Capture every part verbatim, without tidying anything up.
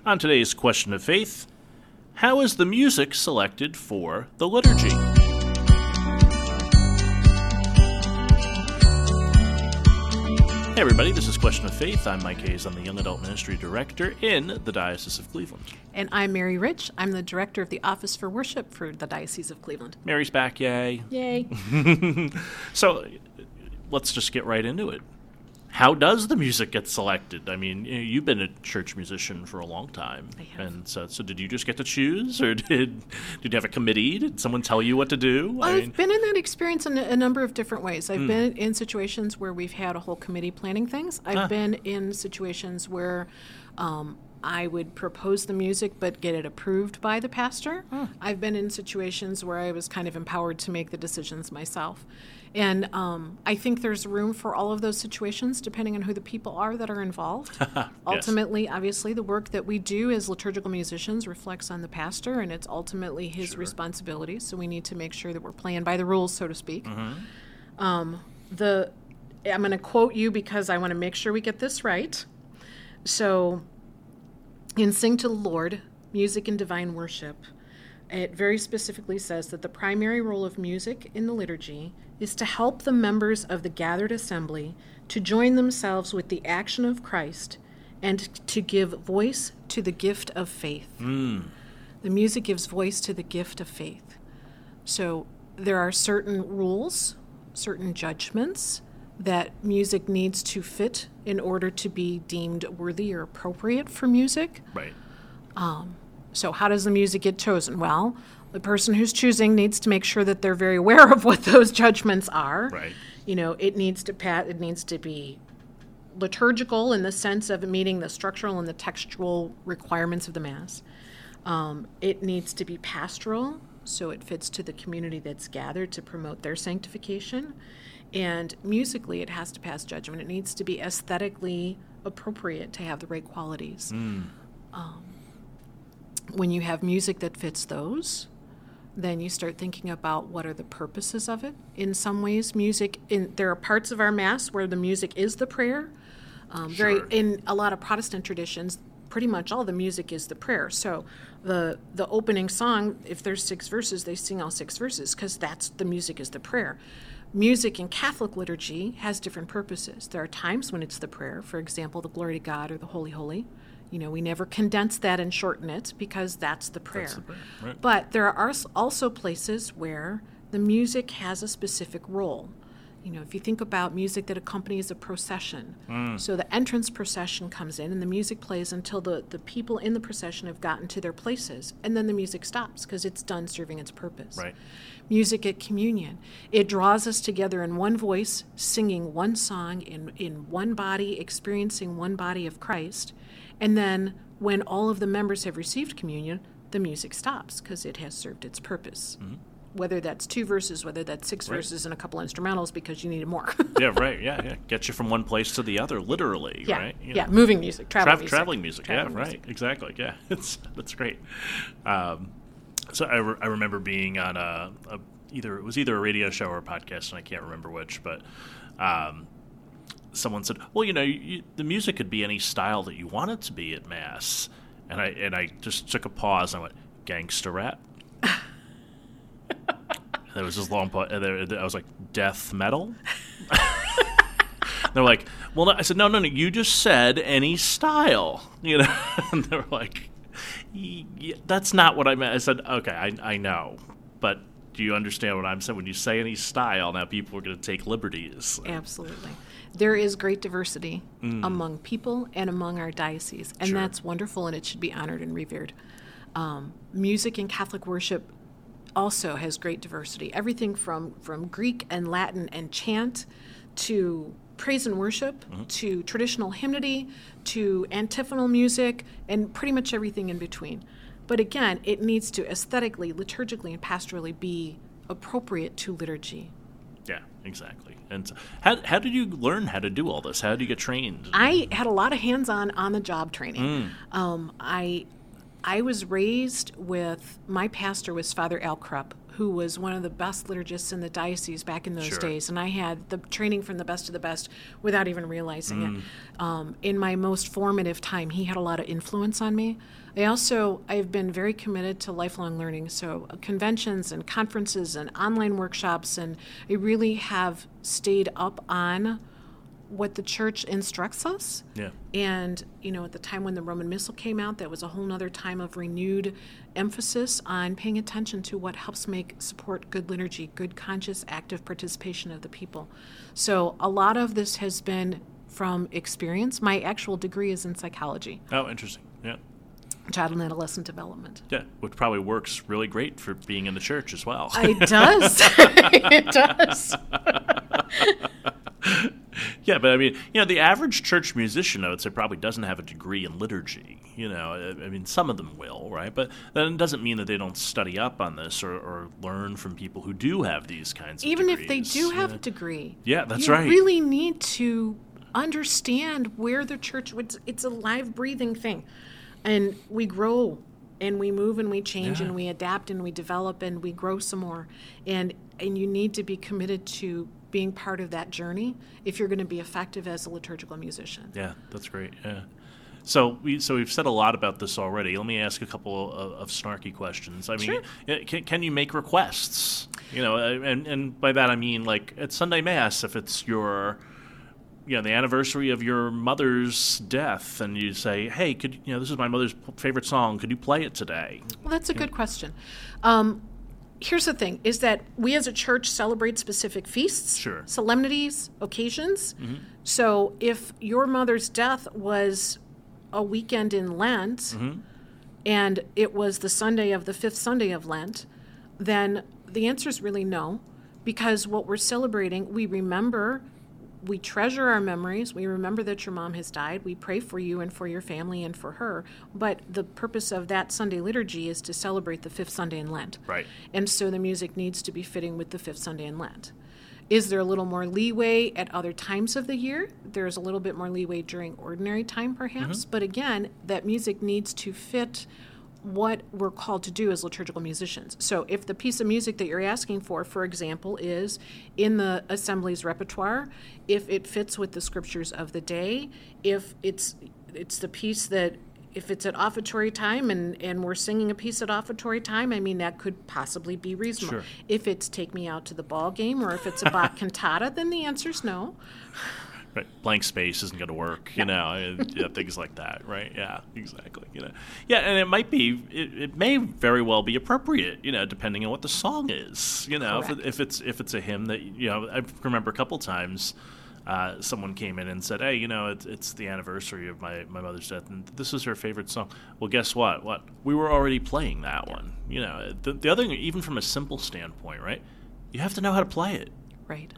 On today's Question of Faith, how is the music selected for the liturgy? Hey everybody, this is Question of Faith. I'm Mike Hayes. I'm the Young Adult Ministry Director in the Diocese of Cleveland. And I'm Mary Rich. I'm the Director of the Office for Worship for the Diocese of Cleveland. Mary's back, yay. Yay. So let's just get right into it. How does the music get selected? I mean, you've been a church musician for a long time. I have. And so, so did you just get to choose, or did did you have a committee? Did someone tell you what to do? I've I mean, been in that experience in a number of different ways. I've mm. been in situations where we've had a whole committee planning things. I've huh. been in situations where um, I would propose the music but get it approved by the pastor. Huh. I've been in situations where I was kind of empowered to make the decisions myself. And um, I think there's room for all of those situations, depending on who the people are that are involved. Yes. Ultimately, obviously, the work that we do as liturgical musicians reflects on the pastor, and it's ultimately his sure. responsibility. So we need to make sure that we're playing by the rules, so to speak. Mm-hmm. Um, the I'm going to quote you because I want to make sure we get this right. So in Sing to the Lord, Music and Divine Worship, it very specifically says that the primary role of music in the liturgy is to help the members of the gathered assembly to join themselves with the action of Christ and to give voice to the gift of faith. Mm. The music gives voice to the gift of faith. So there are certain rules, certain judgments that music needs to fit in order to be deemed worthy or appropriate for music. Right. Um, so how does the music get chosen? Well, the person who's choosing needs to make sure that they're very aware of what those judgments are. Right. You know, it needs to pat. It needs to be liturgical in the sense of meeting the structural and the textual requirements of the Mass. Um, it needs to be pastoral, so it fits to the community that's gathered to promote their sanctification. And musically, it has to pass judgment. It needs to be aesthetically appropriate to have the right qualities. Mm. Um, when you have music that fits those, then you start thinking about what are the purposes of it. In some ways, music, in there are parts of our Mass where the music is the prayer. Um, sure. Very in a lot of Protestant traditions, pretty much all the music is the prayer. So the the opening song, if there's six verses, they sing all six verses because that's the music is the prayer. Music in Catholic liturgy has different purposes. There are times when it's the prayer, for example, the Glory to God or the Holy Holy. You know, we never condense that and shorten it because that's the prayer. That's the prayer. Right. But there are also places where the music has a specific role. You know, if you think about music that accompanies a procession, mm. so the entrance procession comes in and the music plays until the, the people in the procession have gotten to their places, and then the music stops because it's done serving its purpose. Right. Music at communion, it draws us together in one voice, singing one song in, in one body, experiencing one body of Christ. And then when all of the members have received communion, the music stops because it has served its purpose. Mm-hmm. Whether that's two verses, whether that's six right. verses and a couple instrumentals because you needed more. yeah, right. Yeah, yeah. Get you from one place to the other, literally, yeah. right? You yeah, know. moving music, traveling Tra- music. Traveling music, traveling yeah, music. right. Exactly, yeah. It's, that's great. Um, so I, re- I remember being on a, a, either, it was either a radio show or a podcast, and I can't remember which, but um, someone said, well, you know, you, the music could be any style that you want it to be at Mass. And I and I just took a pause and I went, gangster rap? There was this long pause, and I was like, death metal? They're like, well, no. I said, no, no, no, you just said any style, you know? And they were like, yeah, that's not what I meant. I said, okay, I, I know, but do you understand what I'm saying? When you say any style, now people are going to take liberties. Absolutely. There is great diversity mm. among people and among our diocese, and sure. that's wonderful, and it should be honored and revered. Um, music in Catholic worship also has great diversity. Everything from, from Greek and Latin and chant to praise and worship mm-hmm. to traditional hymnody to antiphonal music and pretty much everything in between. But again, it needs to aesthetically, liturgically, and pastorally be appropriate to liturgy. Yeah, exactly. And so how how did you learn how to do all this? How did you get trained? I had a lot of hands-on, on-the-job training. Mm. Um, I I was raised with, my pastor was Father Al Krupp, who was one of the best liturgists in the diocese back in those Sure. days, and I had the training from the best of the best without even realizing Mm. it. Um, in my most formative time, he had a lot of influence on me. I also, I've been very committed to lifelong learning, so uh, conventions and conferences and online workshops, and I really have stayed up on what the church instructs us. Yeah. And, you know, at the time when the Roman Missal came out, that was a whole nother time of renewed emphasis on paying attention to what helps make, support good liturgy, good conscious, active participation of the people. So a lot of this has been from experience. My actual degree is in psychology, Oh, interesting. Yeah. child and adolescent development. Yeah, which probably works really great for being in the church as well. It does. It does. Yeah, but I mean, you know, the average church musician, I would say, probably doesn't have a degree in liturgy. You know, I I mean, some of them will, right? But that doesn't mean that they don't study up on this or, or learn from people who do have these kinds of Even degrees. if they do have Yeah. a degree. Yeah, that's you right. You really need to understand where the church, it's, it's a live, breathing thing. And we grow and we move and we change Yeah. and we adapt and we develop and we grow some more. And and you need to be committed to being part of that journey if you're going to be effective as a liturgical musician. Yeah, that's great. Yeah. So we so we've said a lot about this already. Let me ask a couple of, of snarky questions. I mean, Sure. eh, can, can you make requests? You know, uh, and and by that I mean like at Sunday Mass, if it's your, you know, the anniversary of your mother's death, and you say, hey, could you know, this is my mother's favorite song. Could you play it today? Well, that's a good question. Um, here's the thing, is that we as a church celebrate specific feasts, Sure. solemnities, occasions. So if your mother's death was a weekend in Lent, and it was the Sunday of the fifth Sunday of Lent, then the answer is really no, because what we're celebrating, we remember, we treasure our memories, we remember that your mom has died, we pray for you and for your family and for her, but the purpose of that Sunday liturgy is to celebrate the fifth Sunday in Lent. Right. And so the music needs to be fitting with the fifth Sunday in Lent. Is there a little more leeway at other times of the year? There's a little bit more leeway during ordinary time, perhaps. But again, that music needs to fit what we're called to do as liturgical musicians. So if the piece of music that you're asking for, for example, is in the assembly's repertoire, if it fits with the scriptures of the day, if it's it's the piece that, if it's at offertory time and, and we're singing a piece at offertory time, I mean, that could possibly be reasonable. Sure. If it's take me out to the ball game or if it's a Bach cantata, then the answer's no. Right. Blank space isn't going to work, you know, and, yeah, things like that, right? Yeah, exactly. You know, yeah, and it might be, it, it may very well be appropriate, you know, depending on what the song is, you know, if, Correct. it, if it's if it's a hymn that, you know, I remember a couple times uh, someone came in and said, hey, you know, it's, it's the anniversary of my, my mother's death, and this is her favorite song. Well, guess what? What? We were already playing that one, you know. The, the other thing, even from a simple standpoint, right, you have to know how to play it. Right.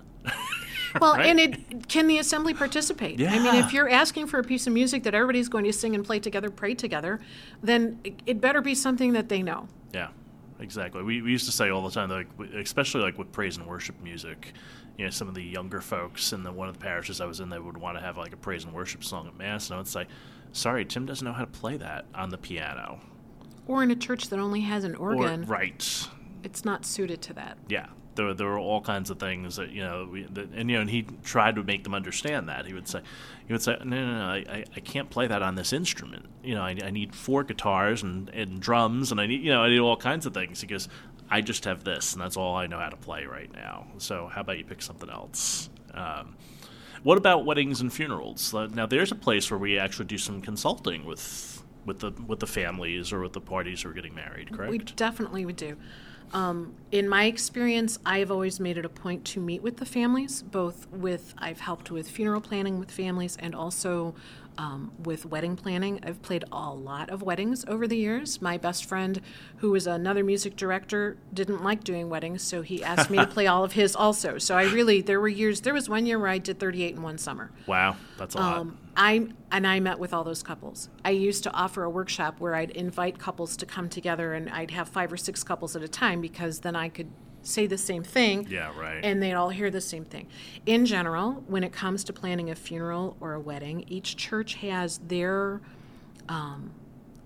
Well, Right? and it can the assembly participate? I mean, Yeah. if you're asking for a piece of music that everybody's going to sing and play together, pray together, then it, it better be something that they know. Yeah, exactly. We, we used to say all the time, like, especially like with praise and worship music, you know, some of the younger folks in the one of the parishes I was in, they would want to have like a praise and worship song at Mass, and I would say, sorry, Tim doesn't know how to play that on the piano. Or in a church that only has an organ, Or, right. it's not suited to that. Yeah. There, there were all kinds of things that, you know, we, that, and, you know, and he tried to make them understand that. He would say, he would say, no, no, no, I, I can't play that on this instrument. You know, I, I need four guitars and, and drums, and I need, you know, I need all kinds of things. He goes, I just have this, and that's all I know how to play right now. So how about you pick something else? Um, what about weddings and funerals? Uh, now, there's a place where we actually do some consulting with with the with the families or with the parties who are getting married, correct? We definitely would do. Um, in my experience, I've always made it a point to meet with the families, both with, I've helped with funeral planning with families and also um, with wedding planning. I've played a lot of weddings over the years. My best friend, who was another music director, didn't like doing weddings, so he asked me to play all of his also. So I really, there were years, there was one year where I did thirty-eight in one summer. Wow, that's a lot. Um, I and I met with all those couples. I used to offer a workshop where I'd invite couples to come together, and I'd have five or six couples at a time because then I could say the same thing. Yeah, right. And they'd all hear the same thing. In general, when it comes to planning a funeral or a wedding, each church has their um,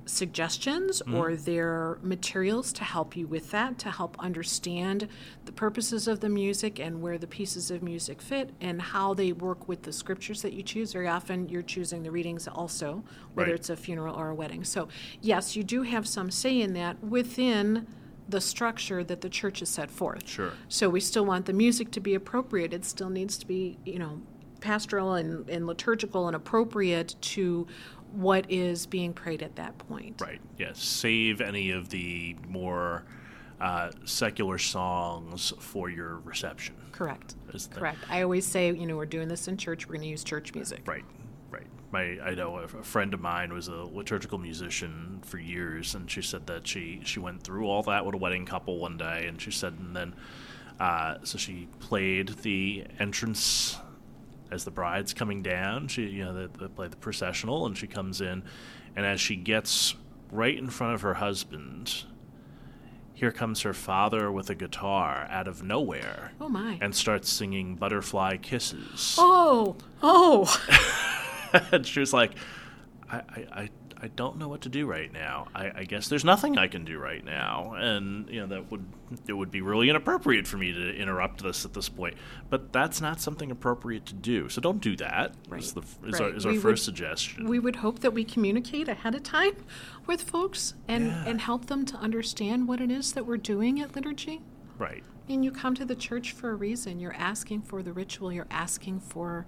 suggestions mm-hmm. or their materials to help you with that, to help understand the purposes of the music and where the pieces of music fit and how they work with the scriptures that you choose. Very often you're choosing the readings also, whether right. it's a funeral or a wedding. So yes, you do have some say in that within the structure that the church has set forth. Sure. So we still want the music to be appropriate. It still needs to be, you know, pastoral and, and liturgical and appropriate to what is being prayed at that point. Right, yes. Save any of the more uh, secular songs for your reception. Correct, correct. I always say, you know, we're doing this in church, we're going to use church music. Right, right. My, I know a friend of mine was a liturgical musician for years, and she said that she, she went through all that with a wedding couple one day, and she said, and then, uh, so she played the entrance as the bride's coming down. She, you know, they, they play the processional, and she comes in, and as she gets right in front of her husband, here comes her father with a guitar out of nowhere. Oh my! And starts singing "Butterfly Kisses." Oh, oh! And she was like, I, I, I, I don't know what to do right now. I, I guess there's nothing I can do right now, and you know that would it would be really inappropriate for me to interrupt this at this point. But that's not something appropriate to do, so don't do that. Right. Is, the, is right. our, is our we first would, suggestion. We would hope that we communicate ahead of time with folks and, yeah. and help them to understand what it is that we're doing at liturgy. Right. And you come to the church for a reason. You're asking for the ritual. You're asking for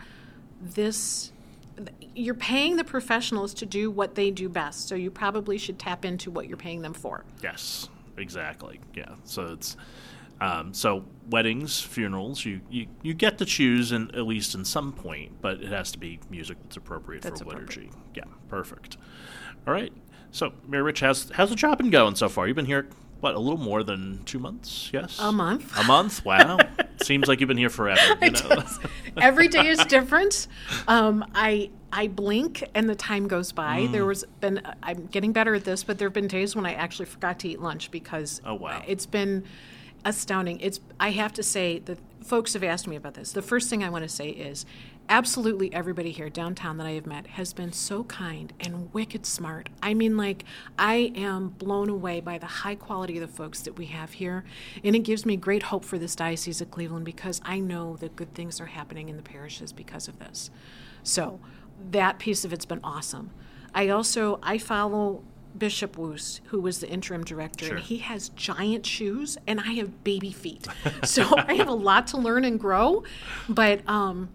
this. You're paying the professionals to do what they do best, so you probably should tap into what you're paying them for. Yes, exactly. Yeah. So it's um, so weddings, funerals, you, you, you get to choose in, at least in some point, but it has to be music that's appropriate that's for appropriate. liturgy. Yeah, perfect. All right. So, Mary Rich, how's how's the job been going so far? You've been here, what, a little more than two months? Yes. A month. A month. Wow. Seems like you've been here forever. You know? Every day is different. Um, I I blink and the time goes by. Mm. There was been I'm getting better at this, but there have been days when I actually forgot to eat lunch because oh, wow. it's been astounding. It's I have to say that folks have asked me about this. The first thing I want to say is absolutely everybody here downtown that I have met has been so kind and wicked smart. I mean, like, I am blown away by the high quality of the folks that we have here, and it gives me great hope for this Diocese of Cleveland because I know that good things are happening in the parishes because of this. So that piece of it's been awesome. I also, I follow Bishop Woost, who was the interim director, sure. and he has giant shoes, and I have baby feet. So I have a lot to learn and grow, but um,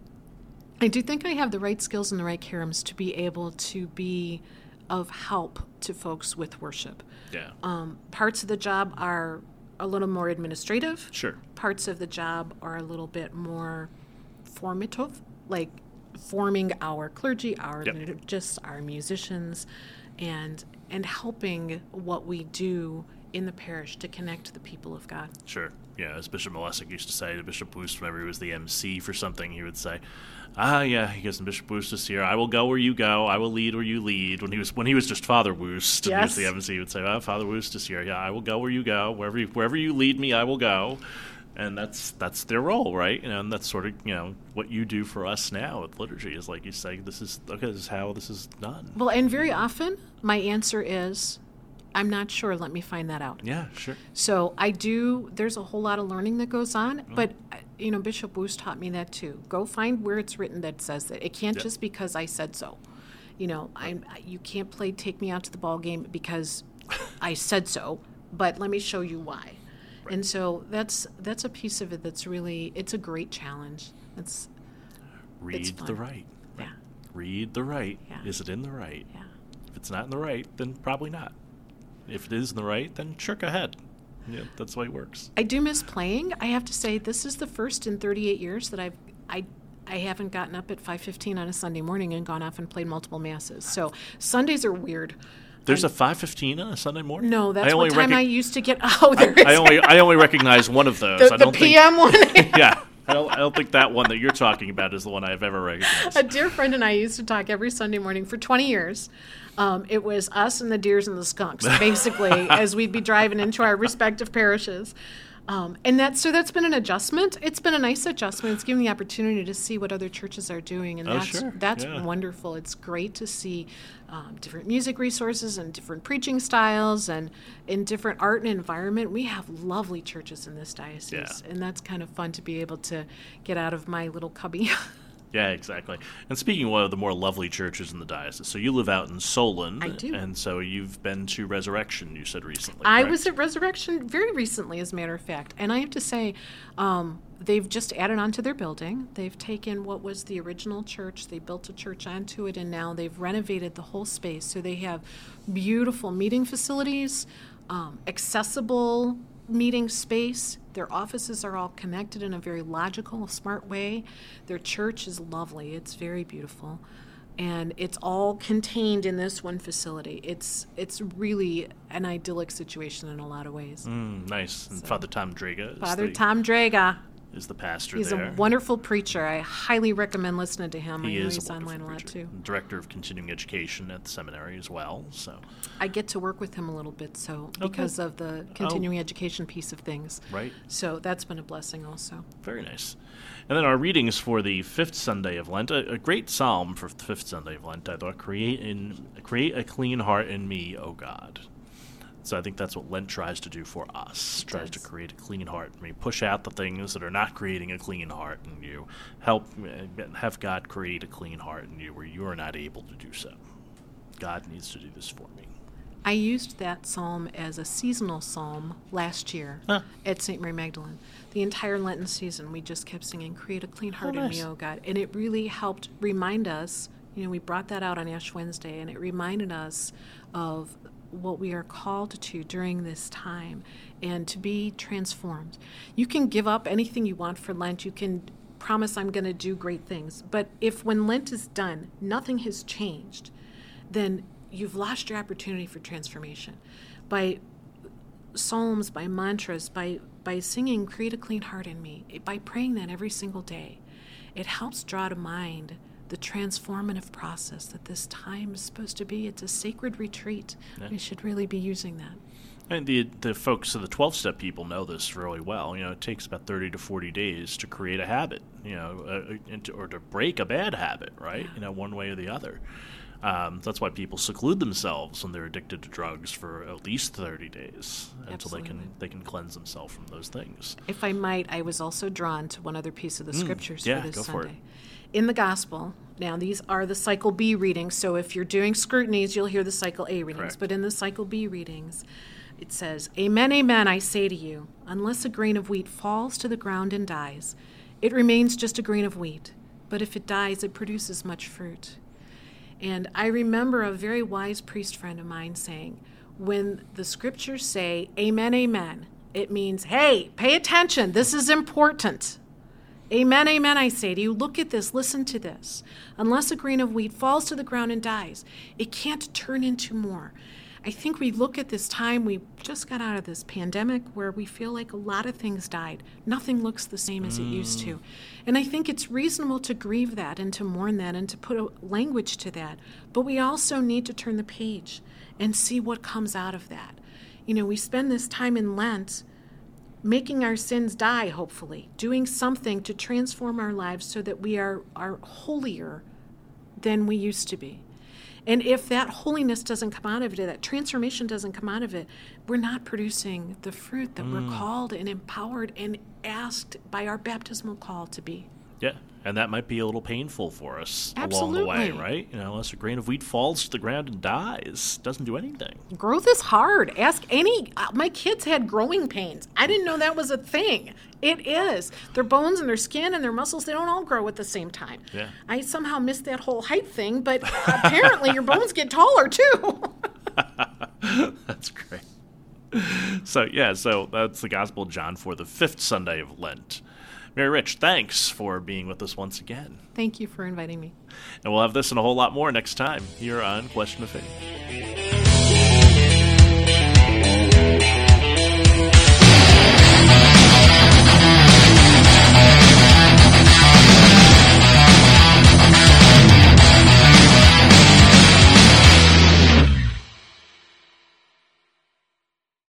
I do think I have the right skills and the right charisms to be able to be of help to folks with worship. Yeah. Um, parts of the job are a little more administrative. Sure. Parts of the job are a little bit more formative, like forming our clergy, our yep. liturgists, our musicians, and and helping what we do in the parish to connect to the people of God. Sure. Yeah, as Bishop Malesic used to say to Bishop Woost whenever he was the M C for something, he would say, ah, yeah, he goes, Bishop Woost is here. I will go where you go. I will lead where you lead. When he was when he was just Father Woost, yes. and he was the M C, he would say, ah, Father Woost is here. Yeah, I will go where you go. Wherever you, wherever you lead me, I will go. And that's that's their role, right? You know, and that's sort of, you know, what you do for us now with liturgy is like you say, this is, okay, this is how this is done. Well, and very often my answer is, I'm not sure. Let me find that out. Yeah, sure. So I do, there's a whole lot of learning that goes on, mm. but, you know, Bishop Woost taught me that too. Go find where it's written that says that. It can't yep. just because I said so. You know, I'm, you can't play take me out to the ball game because I said so, but let me show you why. Right. And so that's that's a piece of it that's really, it's a great challenge. It's Read it's the right. Yeah. Read the right. Yeah. Is it in the right? Yeah. If it's not in the right, then probably not. If it is in the right, then sure, go ahead. Yeah, that's the way it works. I do miss playing. I have to say, this is the first in thirty-eight years that I've I I haven't gotten up at five fifteen on a Sunday morning and gone off and played multiple masses. So Sundays are weird. There's I'm, a five fifteen on a Sunday morning? No, that's I what time rec- I used to get. Oh, there I, I only I only recognize one of those. The, I don't the P M think, one. Yeah. I don't, I don't think that one that you're talking about is the one I've ever recognized. A dear friend and I used to talk every Sunday morning for twenty years. Um, it was us and the deers and the skunks, basically, as we'd be driving into our respective parishes. Um, and that's so that's been an adjustment. It's been a nice adjustment. It's given the opportunity to see what other churches are doing, and Oh, that's sure. that's Yeah. wonderful. It's great to see um, different music resources and different preaching styles, and in different art and environment. We have lovely churches in this diocese, Yeah. and that's kind of fun to be able to get out of my little cubby. Yeah, exactly. And speaking of one of the more lovely churches in the diocese, so you live out in Solon. I do. And so you've been to Resurrection, you said recently. I correct? was at Resurrection very recently, as a matter of fact, and I have to say, um, they've just added on to their building. They've taken what was the original church, they built a church onto it, and now they've renovated the whole space. So they have beautiful meeting facilities, um, accessible meeting space. Their offices are all connected in a very logical, smart way. Their church is lovely. It's very beautiful. And it's all contained in this one facility. It's it's really an idyllic situation in a lot of ways. Mm, nice. And Father Tom Draga is Father the, Tom Draga. is the pastor He's there. a wonderful preacher. I highly recommend listening to him. He I know is he's a wonderful online a lot preacher. too. Director of Continuing Education at the seminary as well. So, I get to work with him a little bit, so Okay. because of the continuing education piece of things. right. So that's been a blessing also. Very nice. And then our readings for the fifth Sunday of Lent, a, a great psalm for the fifth Sunday of Lent, I thought, create in create a clean heart in me, O God. So I think that's what Lent tries to do for us, It tries to does. create a clean heart. I mean, push out the things that are not creating a clean heart in you. Help uh, have God create a clean heart in you where you are not able to do so. God needs to do this for me. I used that psalm as a seasonal psalm last year Huh. at Saint Mary Magdalene. The entire Lenten season, we just kept singing, "Create a clean heart in nice. me, O God." And it really helped remind us, you know, we brought that out on Ash Wednesday, and it reminded us of what we are called to during this time and to be transformed. You can give up anything you want for Lent. You can promise, I'm going to do great things. But if when Lent is done, nothing has changed, then you've lost your opportunity for transformation. By psalms, by mantras, by, by singing, "Create a clean heart in me," by praying that every single day, it helps draw to mind the transformative process that this time is supposed to be. It's a sacred retreat. Yeah. We should really be using that. And the the folks of the twelve-step people know this really well. You know, it takes about thirty to forty days to create a habit, you know, uh, and to, or to break a bad habit, right? You know, one way or the other. Um, that's why people seclude themselves when they're addicted to drugs for at least thirty days until they can Absolutely. they can cleanse themselves from those things. If I might, I was also drawn to one other piece of the scriptures Mm, yeah, for this go for Sunday. it. In the Gospel, now these are the Cycle B readings, so if you're doing scrutinies, you'll hear the Cycle A readings. Correct. But in the Cycle B readings, it says, "Amen, amen, I say to you, unless a grain of wheat falls to the ground and dies, it remains just a grain of wheat. But if it dies, it produces much fruit." And I remember a very wise priest friend of mine saying, when the scriptures say, "Amen, amen," it means, hey, pay attention, this is important. Amen, amen, I say to you, look at this, listen to this. Unless a grain of wheat falls to the ground and dies, it can't turn into more. I think we look at this time, we just got out of this pandemic where we feel like a lot of things died. Nothing looks the same as it used to. And I think it's reasonable to grieve that and to mourn that and to put a language to that. But we also need to turn the page and see what comes out of that. You know, we spend this time in Lent making our sins die, hopefully, doing something to transform our lives so that we are, are holier than we used to be. And if that holiness doesn't come out of it, that transformation doesn't come out of it, we're not producing the fruit that we're called and empowered and asked by our baptismal call to be. Yeah, and that might be a little painful for us along Absolutely. the way, right? You know, unless a grain of wheat falls to the ground and dies, doesn't do anything. Growth is hard. Ask any, uh, my kids had growing pains. I didn't know that was a thing. It is. Their bones and their skin and their muscles, they don't all grow at the same time. Yeah. I somehow missed that whole height thing, but apparently your bones get taller too. That's great. So, yeah, so that's the Gospel of John for the fifth Sunday of Lent. Mary Rich, thanks for being with us once again. Thank you for inviting me. And we'll have this and a whole lot more next time here on Question of Faith.